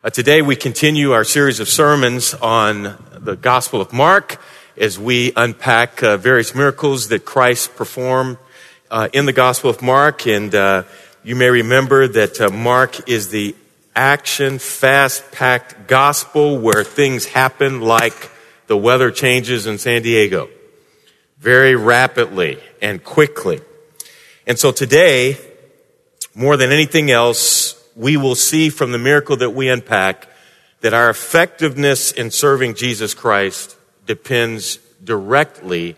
Today we continue our series of sermons on the Gospel of Mark as we unpack various miracles that Christ performed in the Gospel of Mark. And you may remember that Mark is the action, fast-packed gospel where things happen like the weather changes in San Diego very rapidly and quickly. And so today, more than anything else, we will see from the miracle that we unpack that our effectiveness in serving Jesus Christ depends directly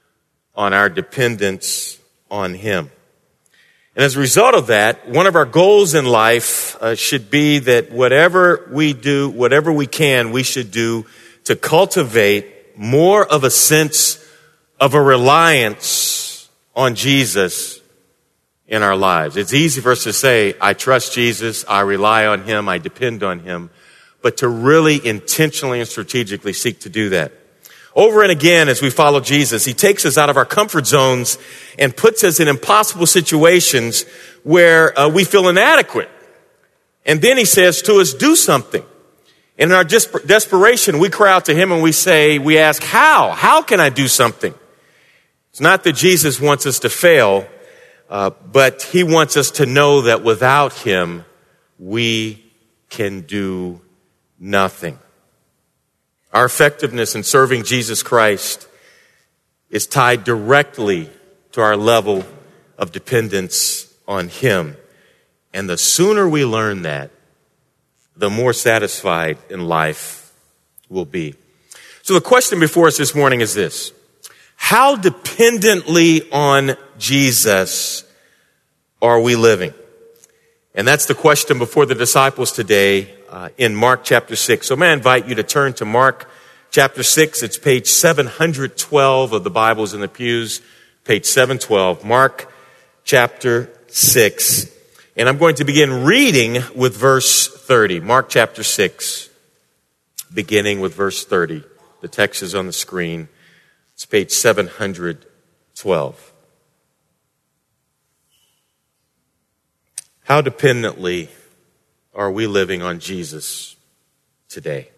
on our dependence on Him. And as a result of that, one of our goals in life should be that whatever we do, whatever we can, we should do to cultivate more of a sense of a reliance on Jesus in our lives. It's easy for us to say, I trust Jesus, I rely on Him, I depend on Him, but to really intentionally and strategically seek to do that. Over and again, as we follow Jesus, He takes us out of our comfort zones and puts us in impossible situations where we feel inadequate. And then He says to us, do something. And in our desperation, we cry out to Him and we ask, how? How can I do something? It's not that Jesus wants us to fail, but He wants us to know that without Him, we can do nothing. Our effectiveness in serving Jesus Christ is tied directly to our level of dependence on Him. And the sooner we learn that, the more satisfied in life we'll be. So the question before us this morning is this: how dependently on Jesus are we living? And that's the question before the disciples today in Mark chapter 6. So may I invite you to turn to Mark chapter 6. It's page 712 of the Bibles in the pews, page 712, Mark chapter 6. And I'm going to begin reading with verse 30. Mark chapter 6, beginning with verse 30. The text is on the screen. It's page 712. How dependently are we living on Jesus today?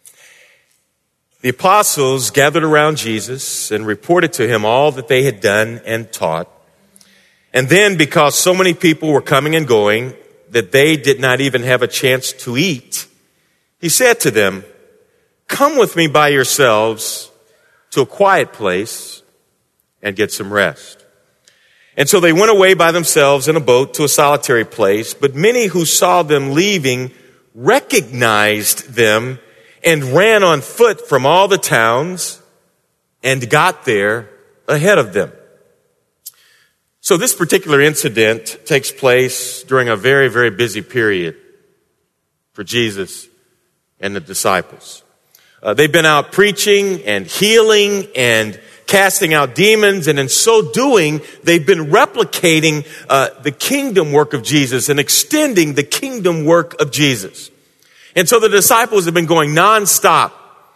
The apostles gathered around Jesus and reported to Him all that they had done and taught. And then, because so many people were coming and going that they did not even have a chance to eat, He said to them, "Come with me by yourselves to a quiet place and get some rest." And so they went away by themselves in a boat to a solitary place, but many who saw them leaving recognized them and ran on foot from all the towns and got there ahead of them. So this particular incident takes place during a very, very busy period for Jesus and the disciples. They've been out preaching and healing and casting out demons, and in so doing, they've been replicating the kingdom work of Jesus and extending the kingdom work of Jesus. And so the disciples have been going nonstop,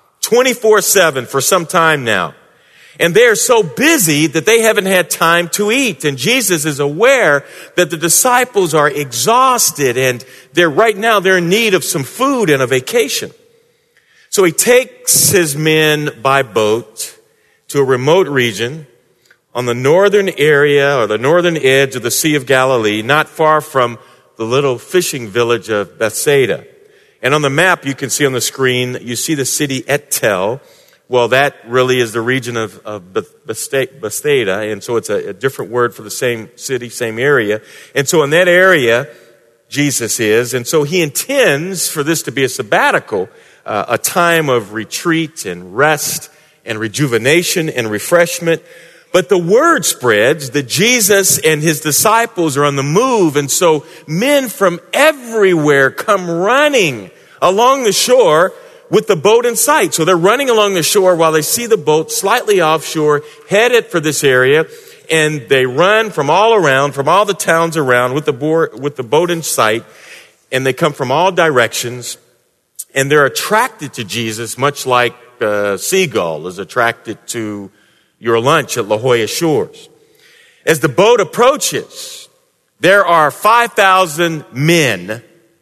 24/7 for some time now. And they are so busy that they haven't had time to eat. And Jesus is aware that the disciples are exhausted and they're in need of some food and a vacation. So He takes His men by boat to a remote region on the northern area or the northern edge of the Sea of Galilee, not far from the little fishing village of Bethsaida. And on the map you can see on the screen, you see the city Et-Tel. Well, that really is the region of Bethsaida, and so it's a different word for the same city, same area. And so in that area, Jesus is, and so He intends for this to be a sabbatical, a time of retreat and rest and rejuvenation and refreshment. But the word spreads that Jesus and His disciples are on the move, and so men from everywhere come running along the shore with the boat in sight. So they're running along the shore while they see the boat slightly offshore, headed for this area, and they run from all around, from all the towns around with the boat in sight, and they come from all directions, and they're attracted to Jesus much like a seagull is attracted to your lunch at La Jolla Shores. As the boat approaches, there are 5,000 men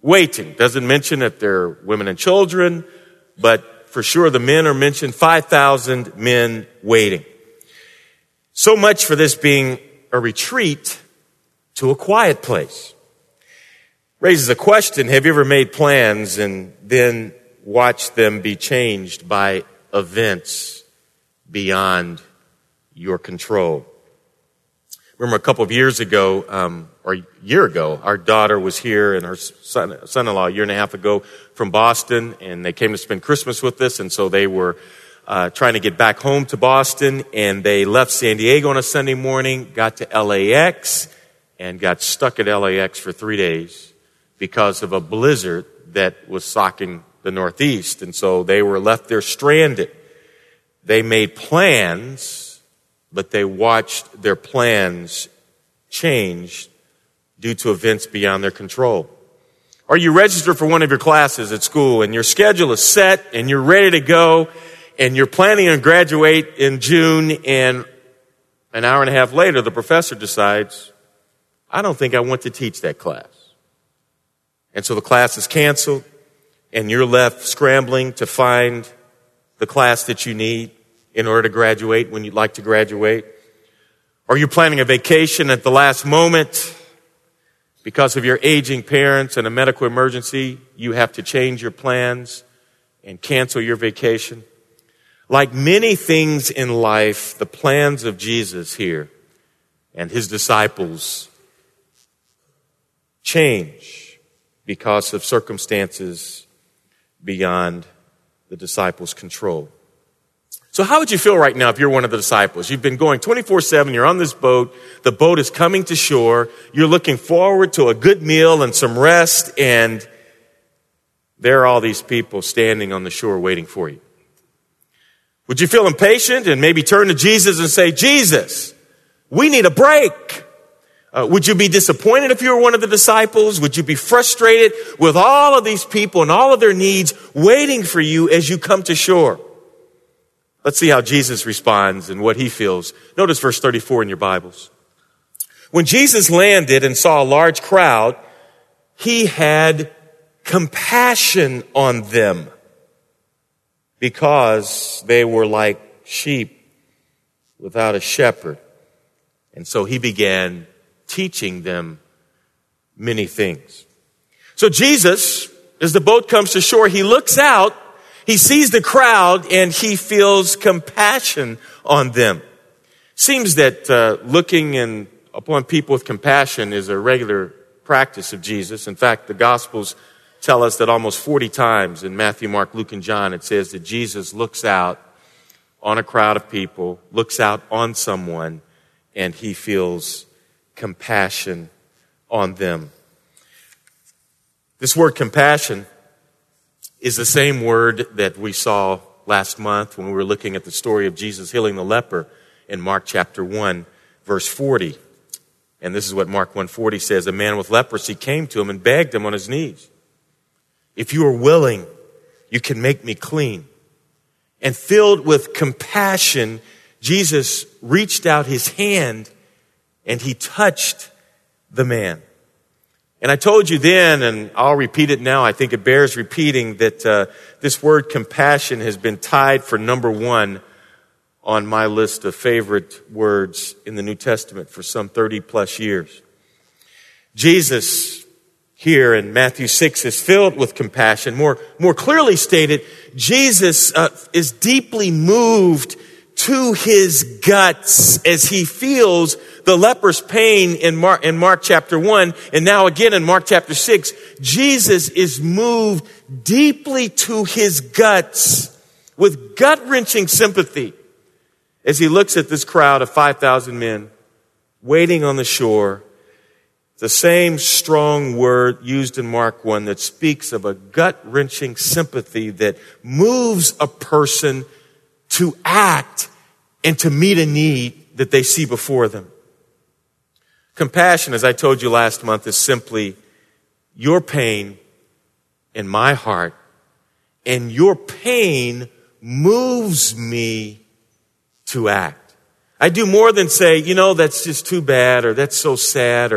waiting. Doesn't mention that they're women and children, but for sure the men are mentioned, 5,000 men waiting. So much for this being a retreat to a quiet place. Raises a question, have you ever made plans and then watched them be changed by events beyond your control? Remember a couple of years ago, or a year ago, our daughter was here and her son-in-law a year and a half ago from Boston, and they came to spend Christmas with us, and so they were trying to get back home to Boston, and they left San Diego on a Sunday morning, got to LAX, and got stuck at LAX for 3 days because of a blizzard that was socking the Northeast. And so they were left there stranded. They made plans, but they watched their plans change due to events beyond their control. Are you registered for one of your classes at school and your schedule is set and you're ready to go and you're planning on graduate in June, and an hour and a half later the professor decides, I don't think I want to teach that class. And so the class is canceled and you're left scrambling to find the class that you need in order to graduate when you'd like to graduate. Or you're planning a vacation at the last moment because of your aging parents and a medical emergency. You have to change your plans and cancel your vacation. Like many things in life, the plans of Jesus here and his disciples change because of circumstances beyond the disciples' control. So how would you feel right now if you're one of the disciples? You've been going 24/7, you're on this boat, the boat is coming to shore, you're looking forward to a good meal and some rest, and there are all these people standing on the shore waiting for you. Would you feel impatient and maybe turn to Jesus and say, Jesus, we need a break? Would you be disappointed if you were one of the disciples? Would you be frustrated with all of these people and all of their needs waiting for you as you come to shore? Let's see how Jesus responds and what he feels. Notice verse 34 in your Bibles. When Jesus landed and saw a large crowd, he had compassion on them because they were like sheep without a shepherd. And so he began teaching them many things. So Jesus, as the boat comes to shore, he looks out, he sees the crowd, and he feels compassion on them. Seems that looking upon people with compassion is a regular practice of Jesus. In fact, the Gospels tell us that almost 40 times in Matthew, Mark, Luke, and John, it says that Jesus looks out on a crowd of people, looks out on someone, and he feels compassion on them. This word compassion is the same word that we saw last month when we were looking at the story of Jesus healing the leper in Mark chapter 1, verse 40. And this is what Mark 1:40 says. A man with leprosy came to him and begged him on his knees, if you are willing, you can make me clean. And filled with compassion, Jesus reached out his hand and he touched the man. And I told you then, and I'll repeat it now, I think it bears repeating, that this word compassion has been tied for number one on my list of favorite words in the New Testament for some 30 plus years. Jesus here in Matthew 6 is filled with compassion. More clearly stated, Jesus is deeply moved to his guts as he feels the leper's pain in Mark chapter 1, and now again in Mark chapter 6. Jesus is moved deeply to his guts with gut-wrenching sympathy as he looks at this crowd of 5,000 men waiting on the shore. The same strong word used in Mark 1 that speaks of a gut-wrenching sympathy that moves a person to act and to meet a need that they see before them. Compassion, as I told you last month, is simply your pain in my heart, and your pain moves me to act. I do more than say, that's just too bad, or that's so sad, or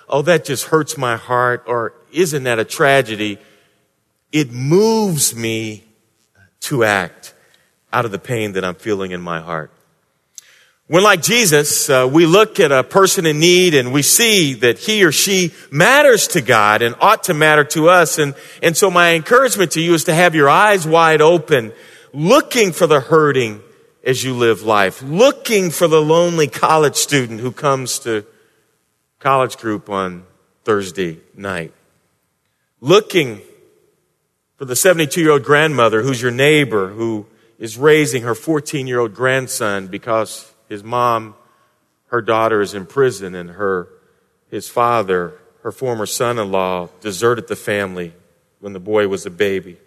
oh, that just hurts my heart, or isn't that a tragedy? It moves me to act out of the pain that I'm feeling in my heart. When, like Jesus, we look at a person in need and we see that he or she matters to God and ought to matter to us. And so my encouragement to you is to have your eyes wide open, looking for the hurting as you live life, looking for the lonely college student who comes to college group on Thursday night, looking for the 72-year-old grandmother who's your neighbor who is raising her 14-year-old grandson because his mom, her daughter is in prison, and his father, her former son-in-law, deserted the family when the boy was a baby.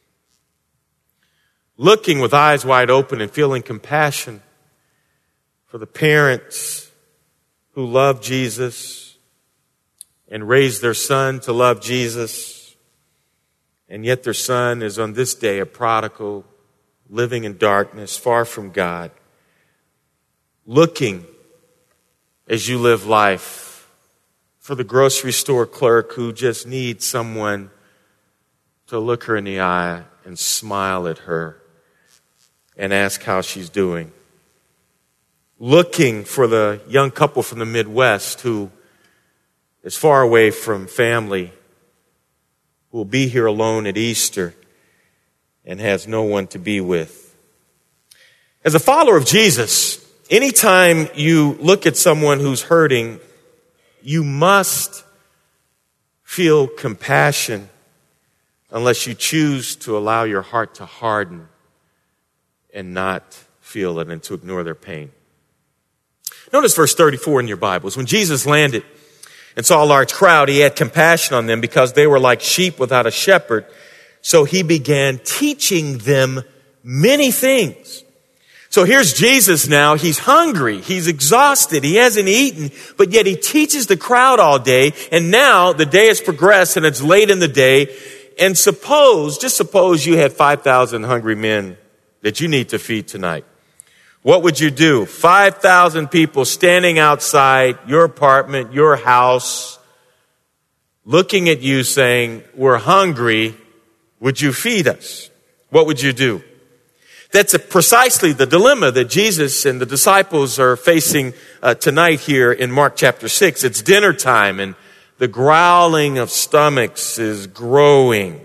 Looking with eyes wide open and feeling compassion for the parents who love Jesus and raised their son to love Jesus, and yet their son is on this day a prodigal, living in darkness, far from God. Looking as you live life for the grocery store clerk who just needs someone to look her in the eye and smile at her and ask how she's doing. Looking for the young couple from the Midwest who is far away from family, who will be here alone at Easter and has no one to be with. As a follower of Jesus, anytime you look at someone who's hurting, you must feel compassion unless you choose to allow your heart to harden and not feel it and to ignore their pain. Notice verse 34 in your Bibles. When Jesus landed and saw a large crowd, he had compassion on them because they were like sheep without a shepherd. So he began teaching them many things. So here's Jesus now. He's hungry. He's exhausted. He hasn't eaten, but yet he teaches the crowd all day. And now the day has progressed and it's late in the day. And just suppose you had 5,000 hungry men that you need to feed tonight. What would you do? 5,000 people standing outside your apartment, your house, looking at you saying, we're hungry. Would you feed us? What would you do? That's precisely the dilemma that Jesus and the disciples are facing tonight here in Mark chapter 6. It's dinner time and the growling of stomachs is growing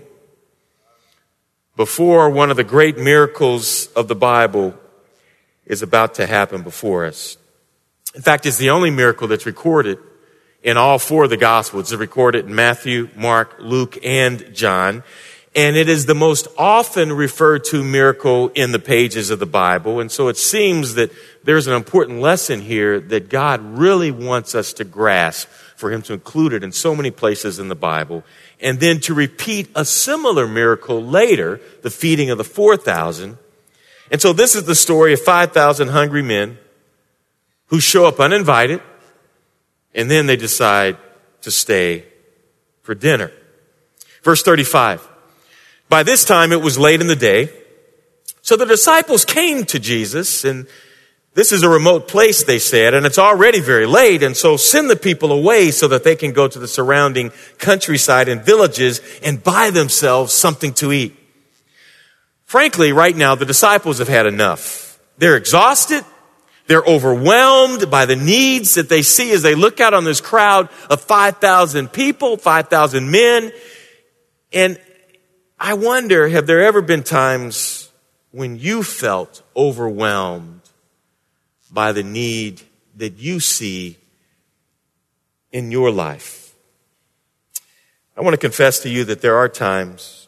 before one of the great miracles of the Bible is about to happen before us. In fact, it's the only miracle that's recorded in all four of the Gospels. It's recorded in Matthew, Mark, Luke, and John. And it is the most often referred to miracle in the pages of the Bible. And so it seems that there's an important lesson here that God really wants us to grasp for him to include it in so many places in the Bible. And then to repeat a similar miracle later, the feeding of the 4,000. And so this is the story of 5,000 hungry men who show up uninvited. And then they decide to stay for dinner. Verse 35. By this time, it was late in the day. So the disciples came to Jesus, and this is a remote place, they said, and it's already very late, and so send the people away so that they can go to the surrounding countryside and villages and buy themselves something to eat. Frankly, right now, the disciples have had enough. They're exhausted. They're overwhelmed by the needs that they see as they look out on this crowd of 5,000 people, 5,000 men, and I wonder, have there ever been times when you felt overwhelmed by the need that you see in your life? I want to confess to you that there are times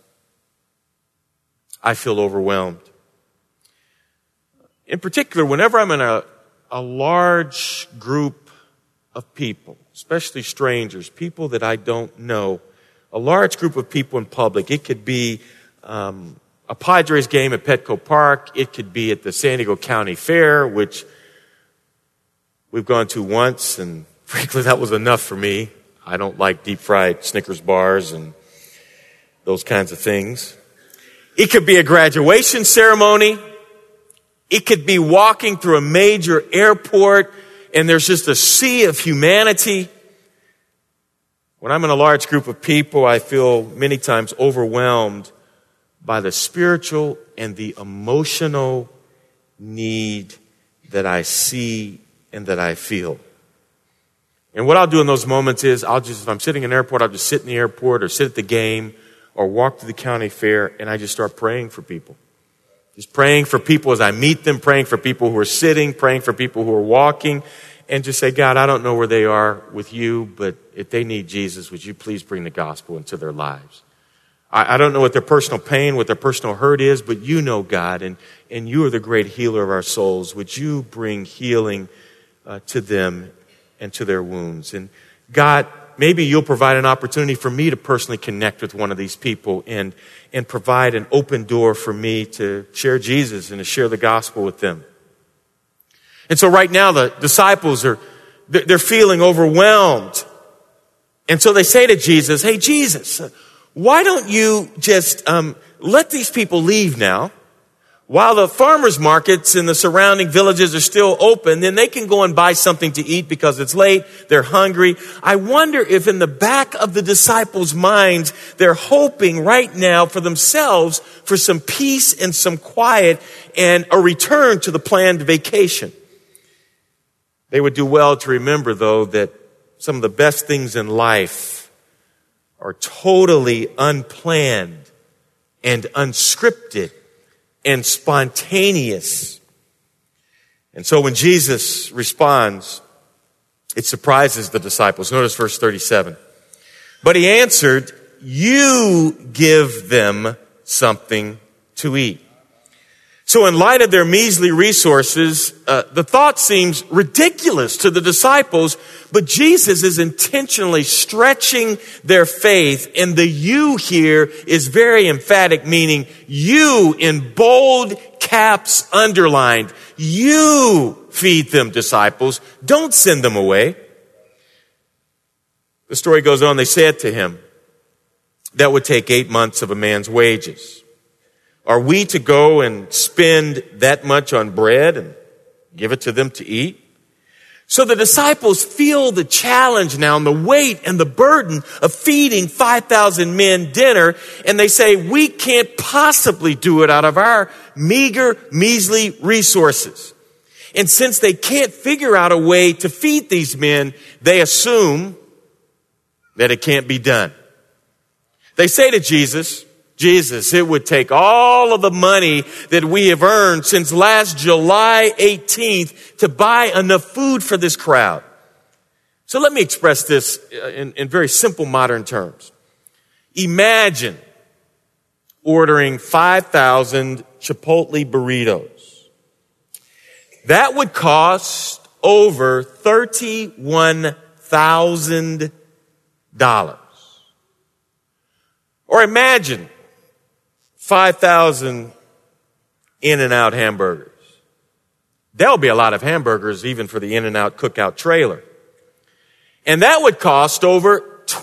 I feel overwhelmed. In particular, whenever I'm in a large group of people, especially strangers, people that I don't know, a large group of people in public. It could be a Padres game at Petco Park. It could be at the San Diego County Fair, which we've gone to once, and frankly, that was enough for me. I don't like deep-fried Snickers bars and those kinds of things. It could be a graduation ceremony. It could be walking through a major airport, and there's just a sea of humanity. When I'm in a large group of people, I feel many times overwhelmed by the spiritual and the emotional need that I see and that I feel. And what I'll do in those moments is if I'm sitting in an airport, I'll just sit in the airport or sit at the game or walk to the county fair, and I just start praying for people. Just praying for people as I meet them, praying for people who are sitting, praying for people who are walking, and just say, God, I don't know where they are with you, but if they need Jesus, would you please bring the gospel into their lives? I don't know what their personal pain, what their personal hurt is, but you know, God, and you are the great healer of our souls. Would you bring healing to them and to their wounds? And God, maybe you'll provide an opportunity for me to personally connect with one of these people and provide an open door for me to share Jesus and to share the gospel with them. And so right now the disciples they're feeling overwhelmed. And so they say to Jesus, hey, Jesus, why don't you just let these people leave now? While the farmers markets in the surrounding villages are still open, then they can go and buy something to eat because it's late, they're hungry. I wonder if in the back of the disciples' minds, they're hoping right now for themselves for some peace and some quiet and a return to the planned vacation. They would do well to remember, though, that some of the best things in life are totally unplanned and unscripted and spontaneous. And so when Jesus responds, it surprises the disciples. Notice verse 37. But he answered, you give them something to eat. So in light of their measly resources, the thought seems ridiculous to the disciples, but Jesus is intentionally stretching their faith, and the you here is very emphatic, meaning you in bold caps underlined. You feed them, disciples. Don't send them away. The story goes on, they said to him, that would take 8 months of a man's wages. Are we to go and spend that much on bread and give it to them to eat? So the disciples feel the challenge now and the weight and the burden of feeding 5,000 men dinner. And they say, we can't possibly do it out of our meager, measly resources. And since they can't figure out a way to feed these men, they assume that it can't be done. They say to Jesus, it would take all of the money that we have earned since last July 18th to buy enough food for this crowd. So let me express this in very simple modern terms. Imagine ordering 5,000 Chipotle burritos. That would cost over $31,000. Or imagine 5,000 In-N-Out hamburgers. There'll be a lot of hamburgers even for the In-N-Out cookout trailer. And that would cost over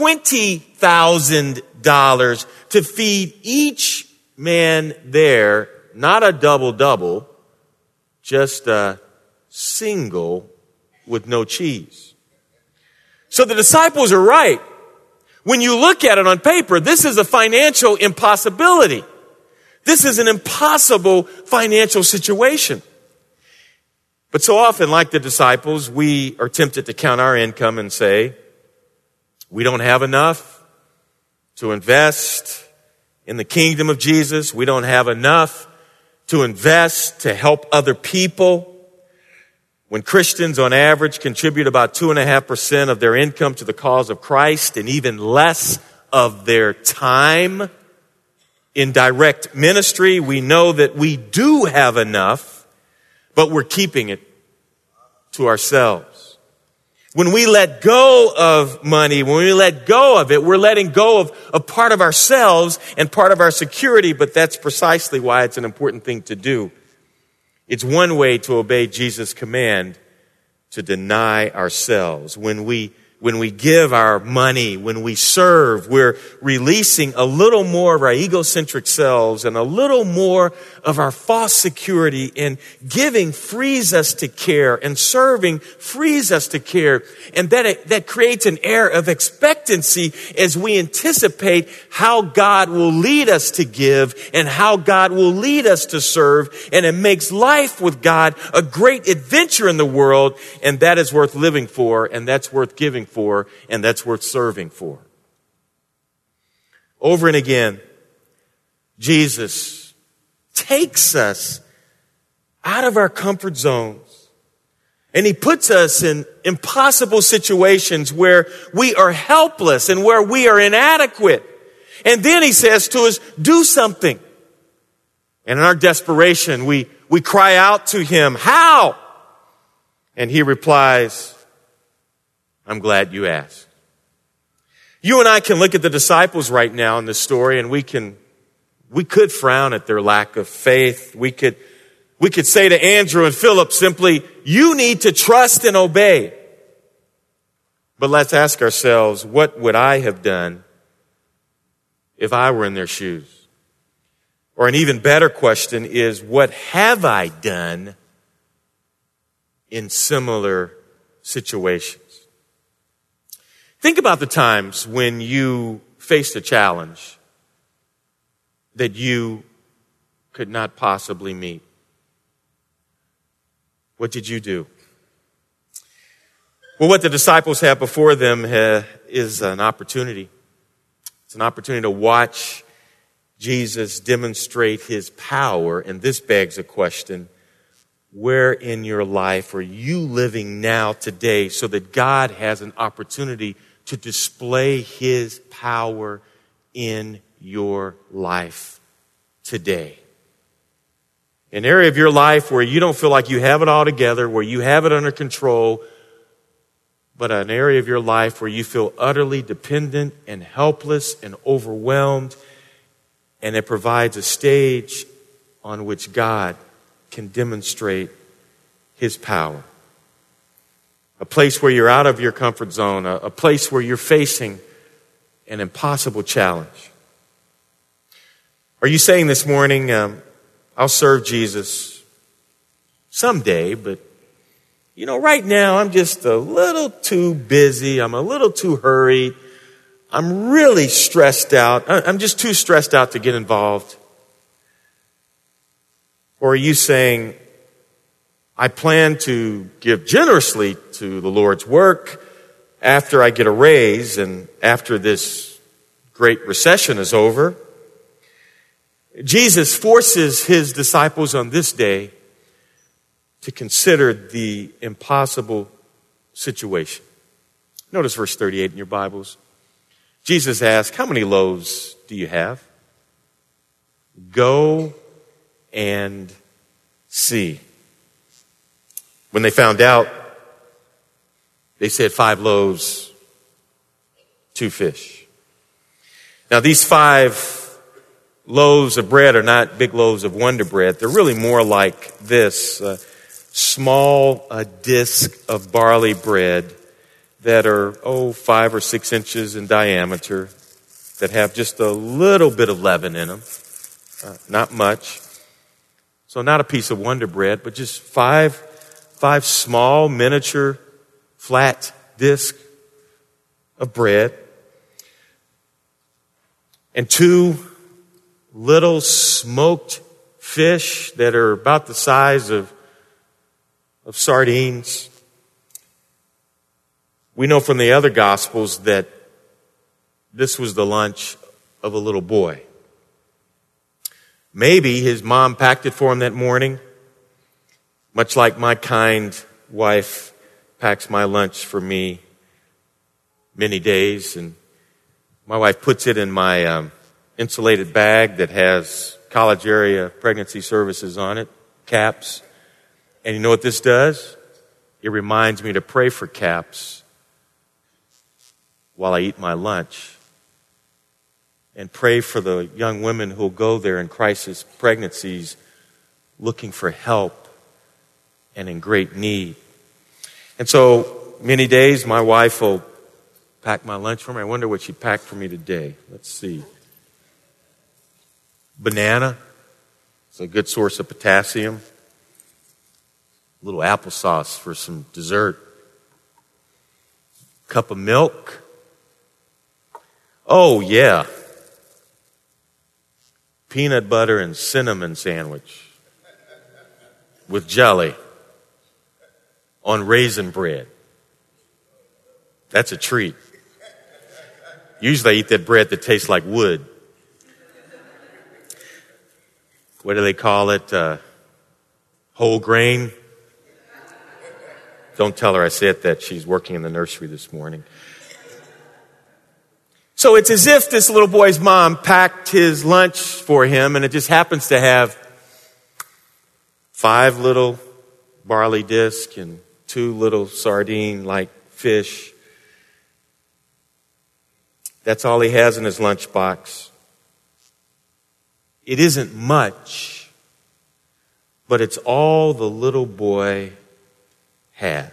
$20,000 to feed each man there, not a double-double, just a single with no cheese. So the disciples are right. When you look at it on paper, this is a financial impossibility. This is an impossible financial situation. But so often, like the disciples, we are tempted to count our income and say, we don't have enough to invest in the kingdom of Jesus. We don't have enough to invest to help other people. When Christians on average contribute about 2.5% of their income to the cause of Christ and even less of their time in direct ministry, we know that we do have enough, but we're keeping it to ourselves. When we let go of money, when we let go of it, we're letting go of a part of ourselves and part of our security, but that's precisely why it's an important thing to do. It's one way to obey Jesus' command to deny ourselves. When we when we give our money, when we serve, we're releasing a little more of our egocentric selves and a little more of our false security. And giving frees us to care, and serving frees us to care. And that creates an air of expectancy as we anticipate how God will lead us to give and how God will lead us to serve. And it makes life with God a great adventure in the world. And that is worth living for, and that's worth giving for, and that's worth serving for. Over and again, Jesus takes us out of our comfort zones, and he puts us in impossible situations where we are helpless and where we are inadequate. And then he says to us, do something. And in our desperation, we cry out to him, how? And he replies, I'm glad you asked. You and I can look at the disciples right now in this story, and we could frown at their lack of faith. We could say to Andrew and Philip simply, you need to trust and obey. But let's ask ourselves, what would I have done if I were in their shoes? Or an even better question is, what have I done in similar situations? Think about the times when you faced a challenge that you could not possibly meet. What did you do? Well, what the disciples have before them is an opportunity. It's an opportunity to watch Jesus demonstrate his power. And this begs a question. Where in your life are you living now today so that God has an opportunity to display his power in your life today? An area of your life where you don't feel like you have it all together, where you have it under control, but an area of your life where you feel utterly dependent and helpless and overwhelmed, and it provides a stage on which God can demonstrate his power. A place where you're out of your comfort zone, a place where you're facing an impossible challenge. Are you saying this morning, I'll serve Jesus someday, but right now I'm just a little too busy. I'm a little too hurried. I'm really stressed out. I'm just too stressed out to get involved. Or are you saying, I plan to give generously to the Lord's work after I get a raise and after this great recession is over? Jesus forces his disciples on this day to consider the impossible situation. Notice verse 38 in your Bibles. Jesus asked, how many loaves do you have? Go and see. When they found out, they said 5 loaves, 2 fish. Now these 5 loaves of bread are not big loaves of Wonder Bread. They're really more like this, small disc of barley bread that are, 5 or 6 inches in diameter, that have just a little bit of leaven in them, not much. So not a piece of Wonder Bread, but just 5 small, miniature, flat discs of bread, and 2 little smoked fish that are about the size of sardines. We know from the other Gospels that this was the lunch of a little boy. Maybe his mom packed it for him that morning, much like my kind wife packs my lunch for me many days. And my wife puts it in my insulated bag that has college area pregnancy services on it, CAPS. And you know what this does? It reminds me to pray for CAPS while I eat my lunch, and pray for the young women who will go there in crisis pregnancies looking for help and in great need. And so many days my wife will pack my lunch for me. I wonder what she packed for me today. Let's see. Banana. It's a good source of potassium. A little applesauce for some dessert. Cup of milk. Oh, yeah. Peanut butter and cinnamon sandwich with jelly on raisin bread. That's a treat. Usually I eat that bread that tastes like wood. What do they call it? Whole grain? Don't tell her I said that. She's working in the nursery this morning. So it's as if this little boy's mom packed his lunch for him, and it just happens to have 5 little barley discs and 2 little sardine-like fish. That's all he has in his lunchbox. It isn't much, but it's all the little boy has.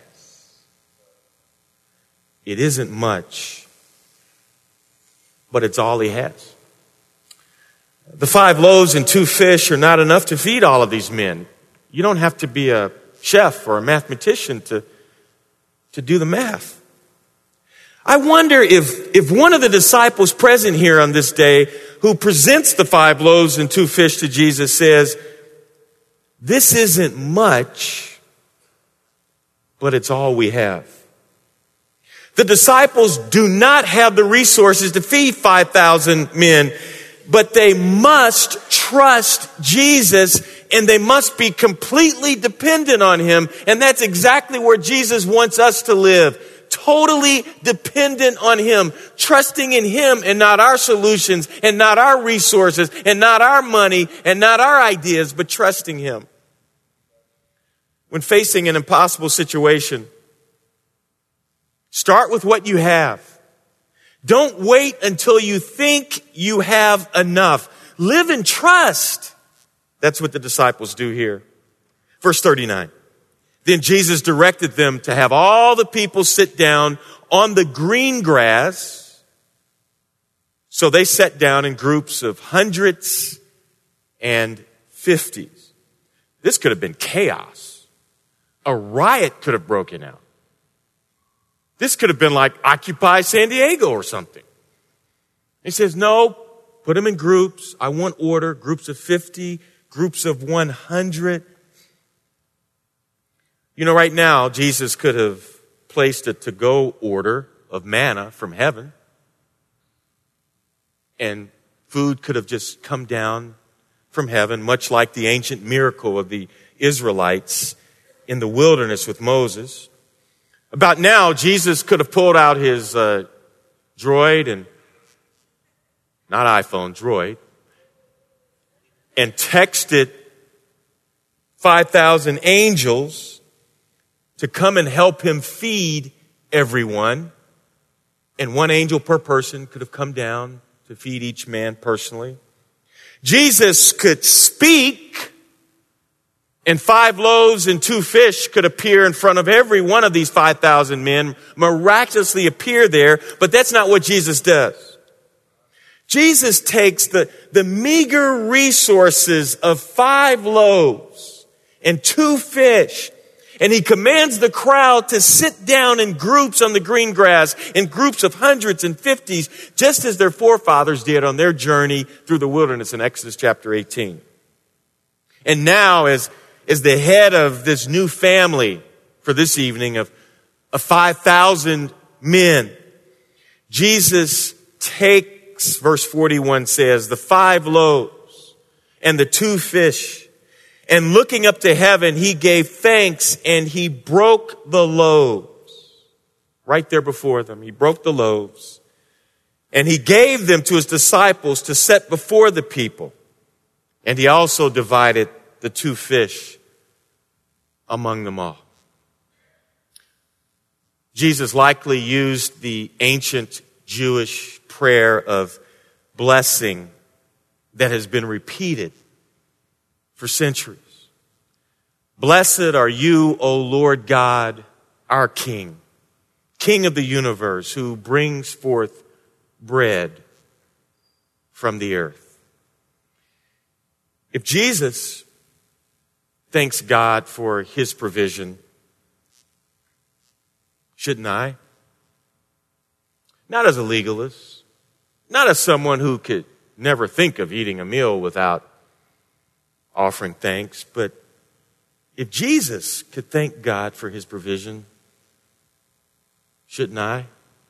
It isn't much, but it's all he has. The 5 loaves and 2 fish are not enough to feed all of these men. You don't have to be a chef or a mathematician to do the math. I wonder if one of the disciples present here on this day who presents the 5 loaves and 2 fish to Jesus says, this isn't much, but it's all we have. The disciples do not have the resources to feed 5,000 men, but they must trust Jesus and they must be completely dependent on him. And that's exactly where Jesus wants us to live. Totally dependent on him, trusting in him and not our solutions and not our resources and not our money and not our ideas, but trusting him. When facing an impossible situation, start with what you have. Don't wait until you think you have enough. Live in trust. That's what the disciples do here. Verse 39. Then Jesus directed them to have all the people sit down on the green grass. So they sat down in groups of hundreds and 50s. This could have been chaos. A riot could have broken out. This could have been like Occupy San Diego or something. He says, no, put them in groups. I want order. Groups of 50, groups of 100. You know, right now, Jesus could have placed a to-go order of manna from heaven. And food could have just come down from heaven, much like the ancient miracle of the Israelites in the wilderness with Moses. About now, Jesus could have pulled out his droid and, not iPhone, droid, and texted 5,000 angels to come and help him feed everyone. And 1 angel per person could have come down to feed each man personally. Jesus could speak, and 5 loaves and 2 fish could appear in front of every one of these 5,000 men, miraculously appear there, but that's not what Jesus does. Jesus takes the meager resources of 5 loaves and 2 fish, and he commands the crowd to sit down in groups on the green grass, in groups of hundreds and 50s, just as their forefathers did on their journey through the wilderness in Exodus chapter 18. And now, as the head of this new family for this evening of 5,000 men, Jesus takes, verse 41 says, the 5 loaves and the 2 fish, and looking up to heaven, he gave thanks and he broke the loaves. Right there before them, he broke the loaves and he gave them to his disciples to set before the people. And he also divided the 2 fish among them all. Jesus likely used the ancient Jewish prayer of blessing that has been repeated for centuries. Blessed are you, O Lord God, our King, King of the universe, who brings forth bread from the earth. If Jesus thanks God for his provision, shouldn't I? Not as a legalist, not as someone who could never think of eating a meal without offering thanks, but if Jesus could thank God for his provision, shouldn't I?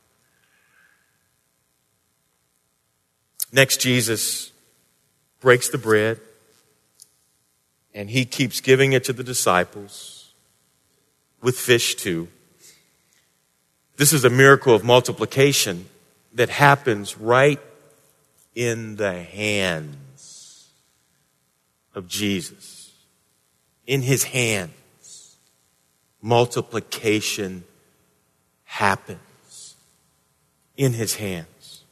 Next, Jesus breaks the bread and he keeps giving it to the disciples with fish too. This is a miracle of multiplication that happens right in the hands of Jesus. In his hands, multiplication happens. In his hands.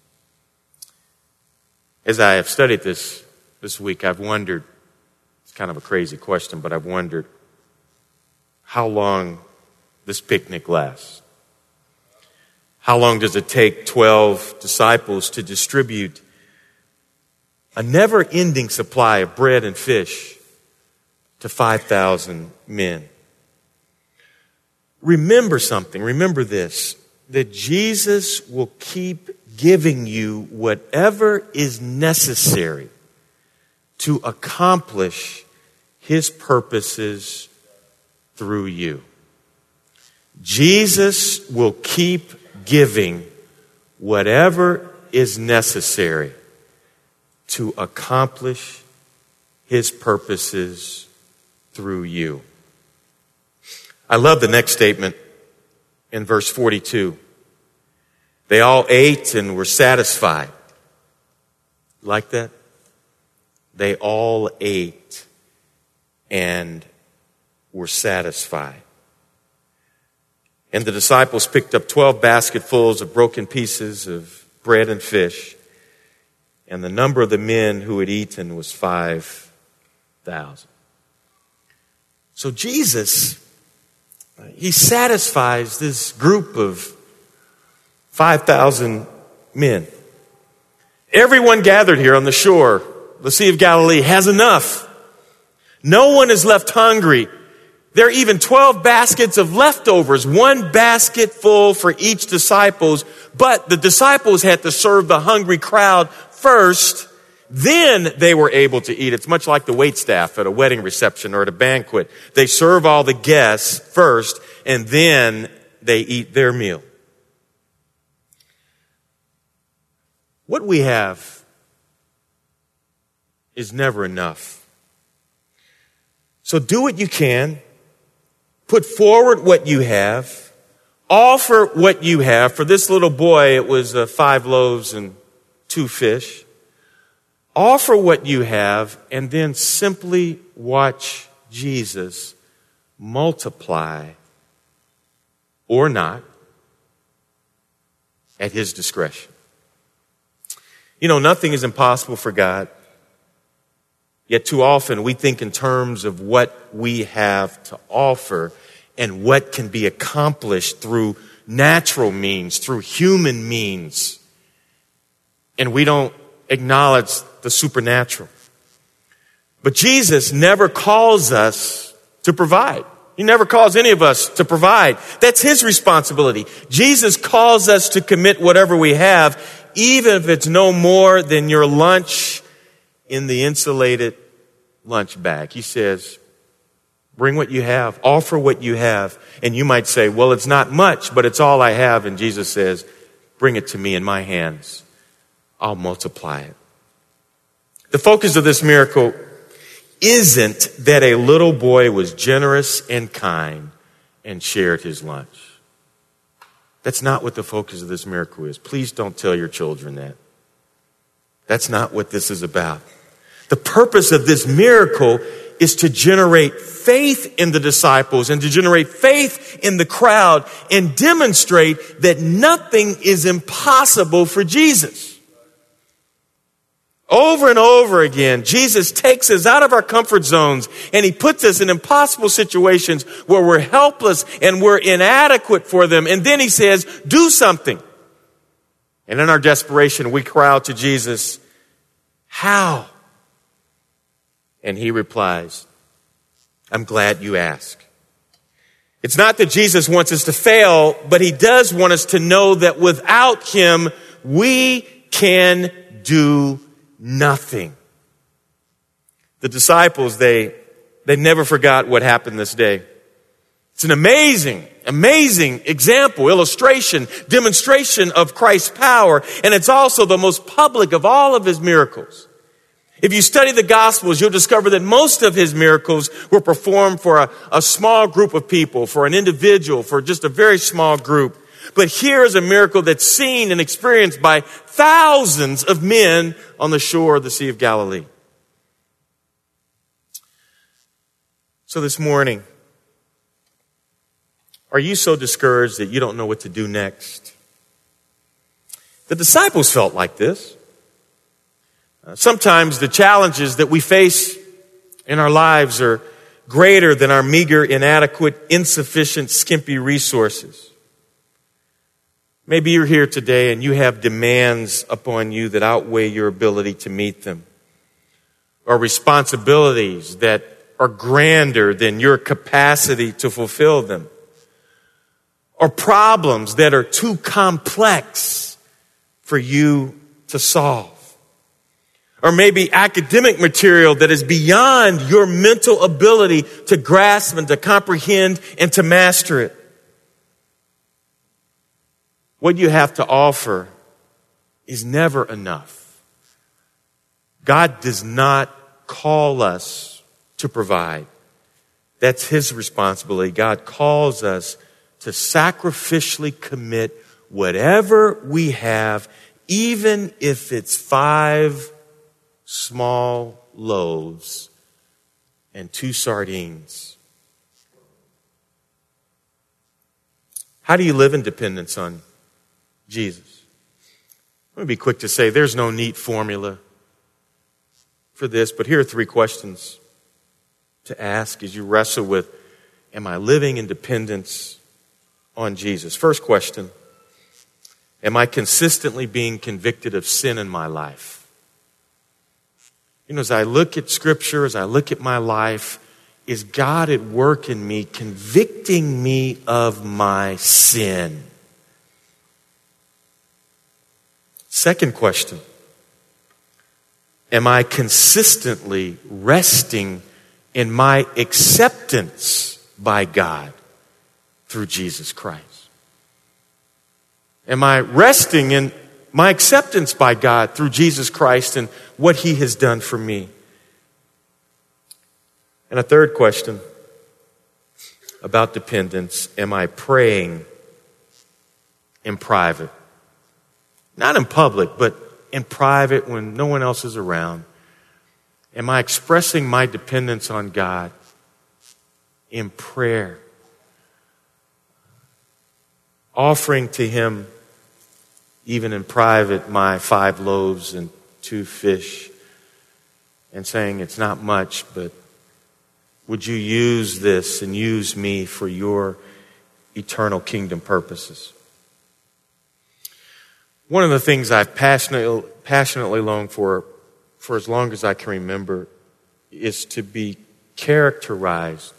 As I have studied this week, I've wondered, it's kind of a crazy question, but I've wondered how long this picnic lasts. How long does it take 12 disciples to distribute a never-ending supply of bread and fish to 5,000 men? Remember something. Remember this, that Jesus will keep giving you whatever is necessary to accomplish his purposes through you. Jesus will keep giving whatever is necessary to accomplish his purposes through you. I love the next statement in verse 42. They all ate and were satisfied. Like that? They all ate and were satisfied. And the disciples picked up 12 basketfuls of broken pieces of bread and fish. And the number of the men who had eaten was 5,000. So Jesus, he satisfies this group of 5,000 men. Everyone gathered here on the shore, the Sea of Galilee, has enough. No one is left hungry. There are even 12 baskets of leftovers, one basket full for each disciple. But the disciples had to serve the hungry crowd first. Then they were able to eat. It's much like the waitstaff at a wedding reception or at a banquet. They serve all the guests first, and then they eat their meal. What we have is never enough. So do what you can. Put forward what you have. Offer what you have. For this little boy, it was 5 loaves and 2 fish. Offer what you have and then simply watch Jesus multiply or not at his discretion. You know, nothing is impossible for God. Yet too often we think in terms of what we have to offer and what can be accomplished through natural means, through human means. And we don't acknowledge the supernatural. But Jesus never calls us to provide. He never calls any of us to provide. That's his responsibility. Jesus calls us to commit whatever we have, even if it's no more than your lunch in the insulated lunch bag. He says, bring what you have, offer what you have. And you might say, well, it's not much, but it's all I have. And Jesus says, bring it to me in my hands. I'll multiply it. The focus of this miracle isn't that a little boy was generous and kind and shared his lunch. That's not what the focus of this miracle is. Please don't tell your children that. That's not what this is about. The purpose of this miracle is to generate faith in the disciples and to generate faith in the crowd and demonstrate that nothing is impossible for Jesus. Over and over again, Jesus takes us out of our comfort zones and he puts us in impossible situations where we're helpless and we're inadequate for them. And then he says, do something. And in our desperation, we cry out to Jesus, how? And he replies, I'm glad you ask. It's not that Jesus wants us to fail, but he does want us to know that without him, we can do nothing. The disciples, they never forgot what happened this day. It's an amazing example, illustration, demonstration of Christ's power, and it's also the most public of all of his miracles. If you study the Gospels, you'll discover that most of his miracles were performed for a small group of people, for an individual, for just a very small group. But here is a miracle that's seen and experienced by thousands of men on the shore of the Sea of Galilee. So this morning, are you so discouraged that you don't know what to do next? The disciples felt like this. Sometimes the challenges that we face in our lives are greater than our meager, inadequate, insufficient, skimpy resources. Maybe you're here today and you have demands upon you that outweigh your ability to meet them, or responsibilities that are grander than your capacity to fulfill them, or problems that are too complex for you to solve. Or maybe academic material that is beyond your mental ability to grasp and to comprehend and to master it. What you have to offer is never enough. God does not call us to provide. That's his responsibility. God calls us to sacrificially commit whatever we have, even if it's 5 small loaves and 2 sardines. How do you live in dependence on Jesus? I'm going to be quick to say there's no neat formula for this, but here are 3 questions to ask as you wrestle with, am I living in dependence on Jesus? First question, am I consistently being convicted of sin in my life? You know, as I look at Scripture, as I look at my life, is God at work in me, convicting me of my sin? Second question, am I consistently resting in my acceptance by God through Jesus Christ? Am I resting in my acceptance by God through Jesus Christ and what he has done for me? And a third question about dependence, am I praying in private? Not in public, but in private when no one else is around. Am I expressing my dependence on God in prayer? Offering to him, even in private, my 5 loaves and 2 fish, and saying it's not much, but would you use this and use me for your eternal kingdom purposes? One of the things I've passionately longed for as long as I can remember, is to be characterized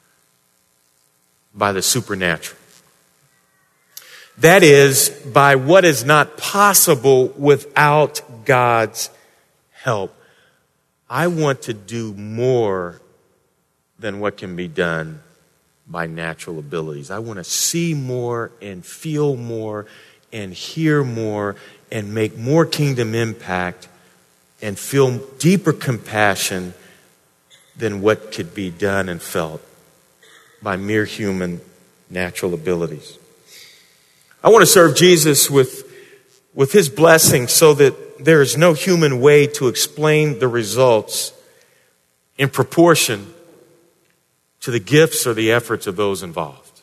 by the supernatural. That is, by what is not possible without God's help. I want to do more than what can be done by natural abilities. I want to see more and feel more and hear more and make more kingdom impact and feel deeper compassion than what could be done and felt by mere human natural abilities. I want to serve Jesus with his blessing so that there is no human way to explain the results in proportion to the gifts or the efforts of those involved.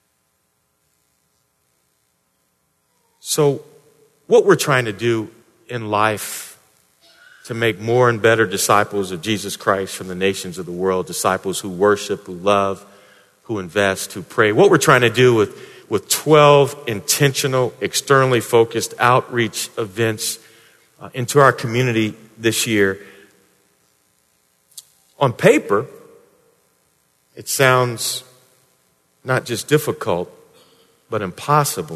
So what we're trying to do in life to make more and better disciples of Jesus Christ from the nations of the world, disciples who worship, who love, who invest, who pray. What we're trying to do with 12 intentional, externally focused outreach events into our community this year. On paper, it sounds not just difficult, but impossible.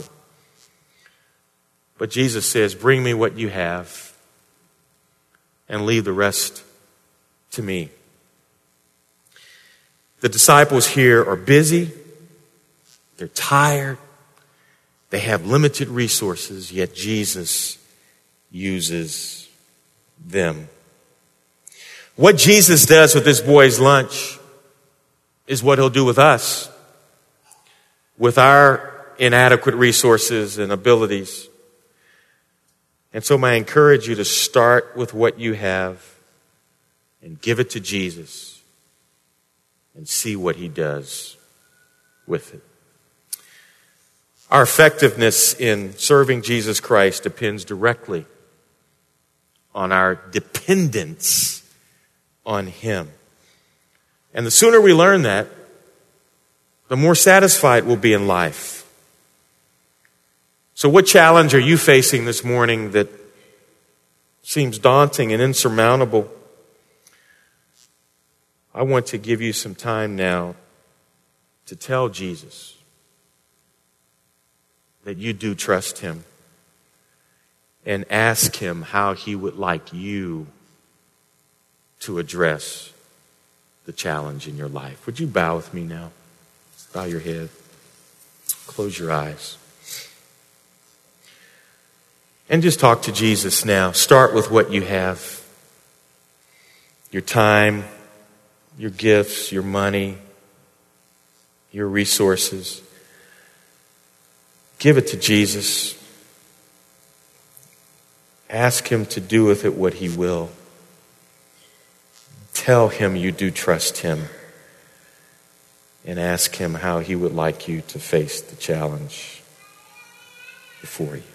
But Jesus says, bring me what you have and leave the rest to me. The disciples here are busy, they're tired, they have limited resources, yet Jesus uses them. What Jesus does with this boy's lunch is what he'll do with us, with our inadequate resources and abilities. And so I encourage you to start with what you have and give it to Jesus and see what he does with it. Our effectiveness in serving Jesus Christ depends directly on our dependence on him. And the sooner we learn that, the more satisfied we'll be in life. So what challenge are you facing this morning that seems daunting and insurmountable? I want to give you some time now to tell Jesus that you do trust him and ask him how he would like you to address the challenge in your life. Would you bow with me now? Bow your head. Close your eyes. And just talk to Jesus now. Start with what you have. Your time, your gifts, your money, your resources. Give it to Jesus. Ask him to do with it what he will. Tell him you do trust him. And ask him how he would like you to face the challenge before you.